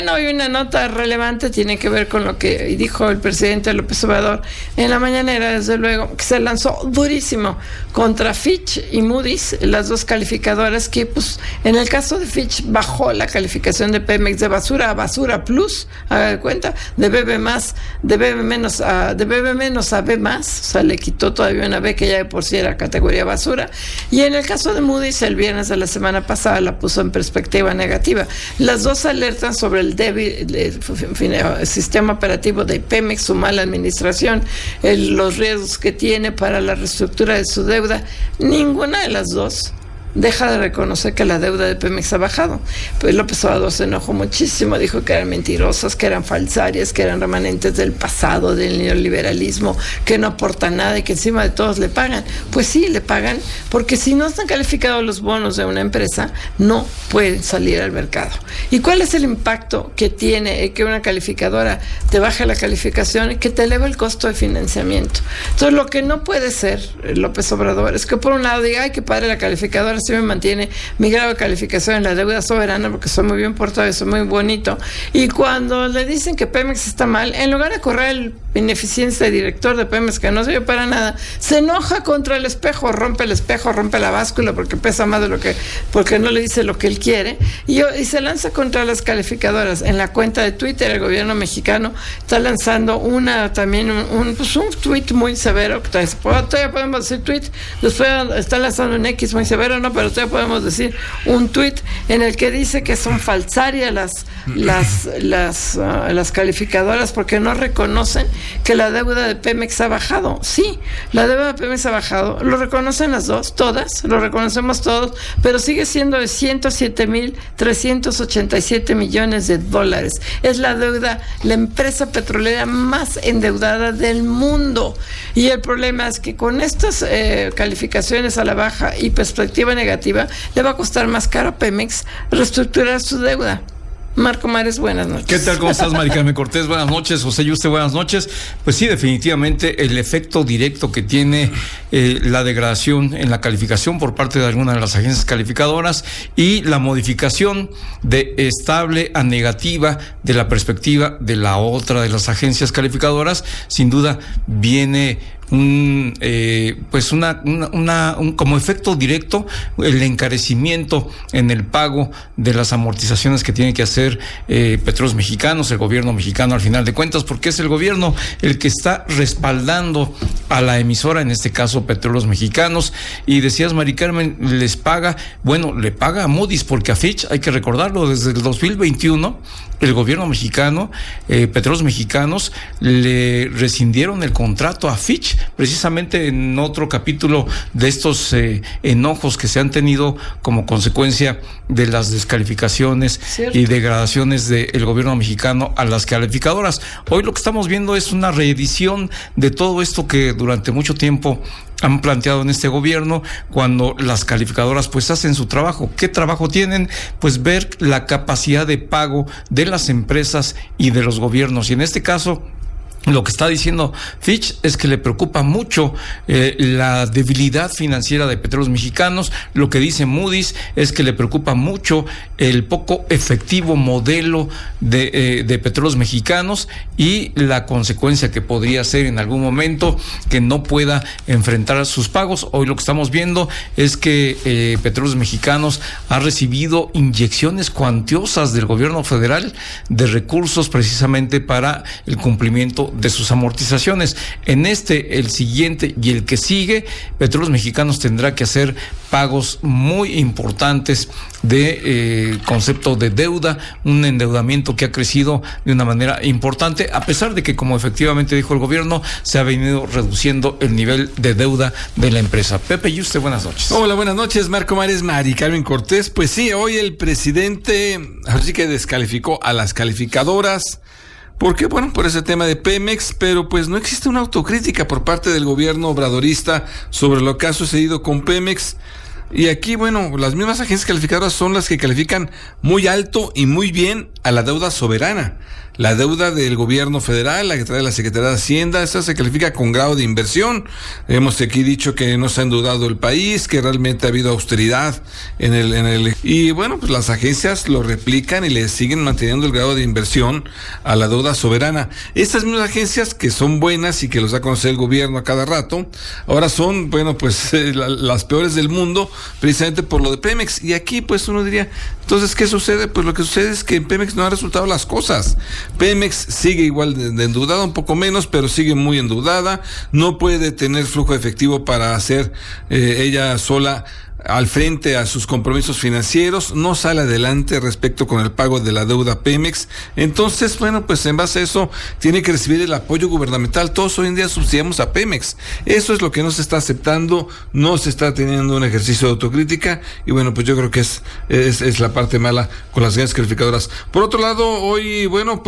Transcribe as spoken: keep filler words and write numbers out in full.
Hoy una nota relevante tiene que ver con lo que dijo el presidente López Obrador en la mañanera, desde luego, que se lanzó durísimo contra Fitch y Moody's, las dos calificadoras que, pues, en el caso de Fitch bajó la calificación de Pemex de basura a basura plus, haga de cuenta, de B B más, de B B menos a, de B B menos a B más, o sea, le quitó todavía una B que ya de por sí era categoría basura, y en el caso de Moody's, el viernes de la semana pasada la puso en perspectiva negativa. Las dos alertan sobre el débil el sistema operativo de Pemex, su mala administración, el, los riesgos que tiene para la reestructura de su deuda. Ninguna de las dos deja de reconocer que la deuda de Pemex ha bajado. Pues López Obrador se enojó muchísimo, dijo que eran mentirosas, que eran falsarias, que eran remanentes del pasado, del neoliberalismo, que no aportan nada y que encima de todos le pagan. Pues sí, le pagan, porque si no están calificados los bonos de una empresa, no pueden salir al mercado. ¿Y cuál es el impacto que tiene que una calificadora te baje la calificación y que te eleva el costo de financiamiento? Entonces, lo que no puede ser López Obrador es que por un lado diga, ay, qué padre la calificadora, sí me mantiene mi grado de calificación en la deuda soberana porque soy muy bien portado y soy muy bonito, y cuando le dicen que Pemex está mal, en lugar de correr el ineficiencia de director de Pemex que no sirve para nada, se enoja contra el espejo, rompe el espejo, rompe la báscula porque pesa más de lo que, porque no le dice lo que él quiere, y, y se lanza contra las calificadoras. En la cuenta de Twitter, el gobierno mexicano está lanzando una también un, un, pues un tweet muy severo, que todavía podemos decir tweet, después está lanzando un X muy severo, no, pero todavía podemos decir un tuit en el que dice que son falsarias las las las uh, las calificadoras porque no reconocen que la deuda de Pemex ha bajado. Sí, la deuda de Pemex ha bajado, lo reconocen las dos, todas, lo reconocemos todos, pero sigue siendo de ciento siete mil trescientos ochenta y siete millones de dólares. Es la deuda, la empresa petrolera más endeudada del mundo. Y el problema es que con estas eh, calificaciones a la baja y perspectiva negativa, le va a costar más caro a Pemex reestructurar su deuda. Marco Mares, buenas noches. ¿Qué tal? ¿Cómo estás, Mari Carmen Cortés? Buenas noches. José Yuste, buenas noches. Pues sí, definitivamente el efecto directo que tiene eh, la degradación en la calificación por parte de alguna de las agencias calificadoras y la modificación de estable a negativa de la perspectiva de la otra de las agencias calificadoras, sin duda viene un eh, pues una, una, una un, como efecto directo el encarecimiento en el pago de las amortizaciones que tiene que hacer eh, Petróleos Mexicanos, el gobierno mexicano al final de cuentas, porque es el gobierno el que está respaldando a la emisora, en este caso Petróleos Mexicanos. Y decías, Mari Carmen, les paga, bueno, le paga a Moody's, porque a Fitch, hay que recordarlo, desde el dos mil veintiuno el gobierno mexicano, eh, Petróleos Mexicanos, le rescindieron el contrato a Fitch, precisamente en otro capítulo de estos eh, enojos que se han tenido como consecuencia de las descalificaciones ¿Cierto? y degradaciones del gobierno mexicano a las calificadoras. Hoy lo que estamos viendo es una reedición de todo esto que durante mucho tiempo han planteado en este gobierno, cuando las calificadoras pues hacen su trabajo. ¿Qué trabajo tienen? Pues ver la capacidad de pago de las empresas y de los gobiernos. Y en este caso, lo que está diciendo Fitch es que le preocupa mucho eh, la debilidad financiera de Petróleos Mexicanos. Lo que dice Moody's es que le preocupa mucho el poco efectivo modelo de, eh, de Petróleos Mexicanos y la consecuencia que podría ser en algún momento que no pueda enfrentar sus pagos. Hoy lo que estamos viendo es que eh, Petróleos Mexicanos ha recibido inyecciones cuantiosas del gobierno federal de recursos precisamente para el cumplimiento de sus amortizaciones. En este, el siguiente y el que sigue, Petróleos Mexicanos tendrá que hacer pagos muy importantes de eh, concepto de deuda, un endeudamiento que ha crecido de una manera importante, a pesar de que, como efectivamente dijo el gobierno, se ha venido reduciendo el nivel de deuda de la empresa. Pepe y usted, buenas noches. Hola, buenas noches, Marco Mares, Mari Carmen Cortés. Pues sí, hoy el presidente así que descalificó a las calificadoras. ¿Por qué? Bueno, por ese tema de Pemex, pero pues no existe una autocrítica por parte del gobierno obradorista sobre lo que ha sucedido con Pemex. Y aquí, bueno, las mismas agencias calificadoras son las que califican muy alto y muy bien a la deuda soberana. La deuda del gobierno federal, la que trae la Secretaría de Hacienda, esta se califica con grado de inversión. Hemos aquí dicho que no se ha endeudado el país, que realmente ha habido austeridad en el, en el, y bueno, pues las agencias lo replican y le siguen manteniendo el grado de inversión a la deuda soberana. Estas mismas agencias que son buenas y que los da a conocer el gobierno a cada rato, ahora son, bueno, pues eh, la, las peores del mundo, precisamente por lo de Pemex. Y aquí, pues uno diría, entonces, ¿qué sucede? Pues lo que sucede es que en Pemex no han resultado las cosas. Pemex sigue igual de, de endeudada, un poco menos, pero sigue muy endeudada, no puede tener flujo efectivo para hacer eh, ella sola al frente a sus compromisos financieros, no sale adelante respecto con el pago de la deuda Pemex. Entonces, bueno, pues en base a eso tiene que recibir el apoyo gubernamental. Todos hoy en día subsidiamos a Pemex. Eso es lo que no se está aceptando, no se está teniendo un ejercicio de autocrítica y bueno, pues yo creo que es, es, es la parte mala con las agencias calificadoras. Por otro lado, hoy, bueno,